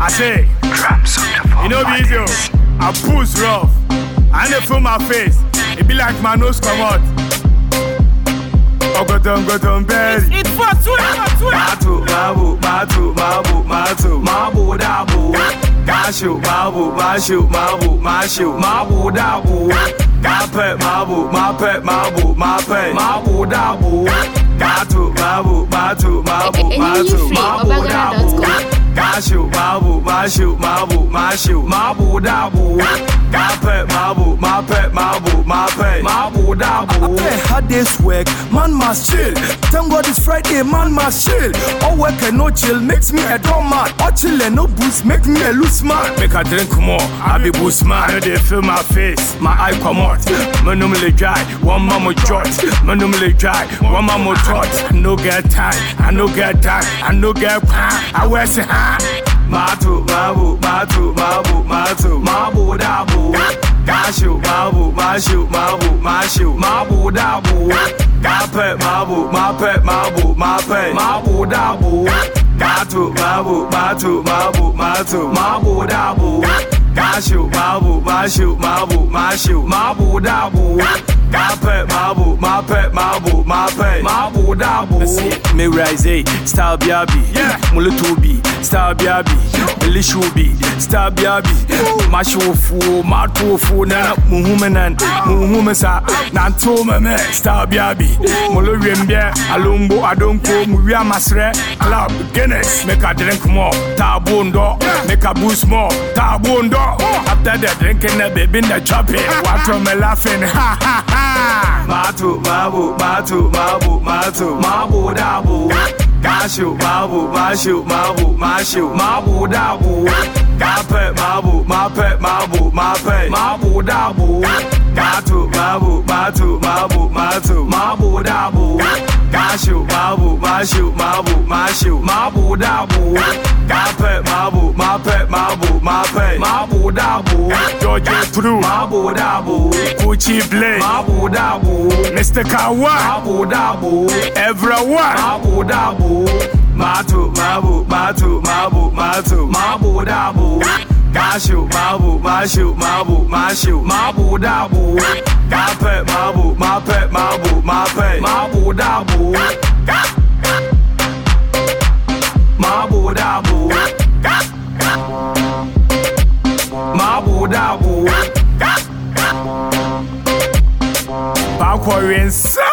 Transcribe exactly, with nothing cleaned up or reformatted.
I say, you know video, I push rough, and they feel my face. It be like my nose come out. Ogoton, goton, berry. It's for two, Matu, mabu, matu, mabu, matu, mabu, dabu. Gashu, mabu, mashu, mabu, mashu, mabu, dabu. Mape, mabu, mape, mabu, mape, mabu, dabu. Gatu, mabu, matu, mabu, matu, mabu, dabu. Gashu, mabu, mashu, mabu, mashu, mabu, dabu. Mape, mabu, mape, mabu, mape, mabu, dabu. I had this work, man must chill. Thank God it's Friday, man must chill. All work and no chill makes me a dumb man. All chill and no boost make me a loose man. Make a drink more, I be boost man. I know they feel my face, my eye come out. My normally dry, one mama jot. My normally dry, one mama trot. No get time, I no get time, I no get time. I wear say ha. Matu, mabu, matu, mabu, matu, mabu, dabu. Gashu, mabu, mashu, mabu, mashu, mabu, dabu. Mape, mabu, mape, mabu, mape, mabu, dabu. Gatu, mabu, matu, mabu, matu, mabu, dabu. Gashu, mabu, mashu, mabu, mashu, mabu, dabu. Mape, mabu, mape, mabu, mape, mabu, dabu. Me rise, star biabi, yeah. Mulutubi, star biabi, Melishubi, star biabi, Mashofu, Matofu, Nana, Muhumanan, Muhumasa, Nantoma, star biabi, Mulurimbia, Alumbo, Adonko, Muria Masre, Club, Guinness, make a drink more, Tabundo, make a boost more, Tabundo. After the drinking, the baby in the chopping, what from me laughing, ha ha ha. Matu, mabu, matu, mabu, matu, mabu, dabu. Gashu, mabu, mashu, mabu, mashu, mabu, dabu. Mape, mabu, mape, mabu, mape, mabu, dabu. Gatu, mabu, matu, mabu, matu, mabu, dabu. Gashu, mabu, mashu, mabu, mashu, mabu, dabu. Mape, mabu, mape, mabu, mape, mabu, dabu. George True, Mabu, dabu. Gucci Blade, Mabu, dabu. Mister Kawa, Mabu, dabu. everyone. Mabu, dabu. Matu, mabu, matu, mabu, matu, mabu, dabu. Gashu, mabu, mashu, mabu, mashu, mabu, dabu. Mape, mabu, mape, mabu, mape, mabu, dabu. Mabu, dabu. Mabu, dabu. Back for inside.